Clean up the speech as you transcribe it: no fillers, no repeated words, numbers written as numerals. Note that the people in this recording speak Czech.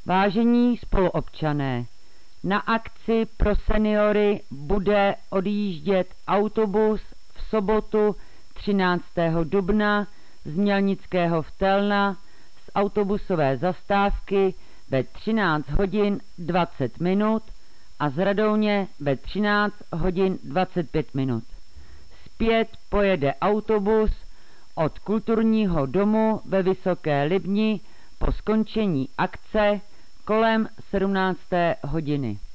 Vážení spoluobčané, na akci pro seniory bude odjíždět autobus v sobotu 13. dubna z Mělnického v Telna z autobusové zastávky ve 13 hodin 20 minut a z Radouně ve 13 hodin 25 minut. Zpět pojede autobus od Kulturního domu ve Vysoké Libni po skončení akce kolem 17. hodiny.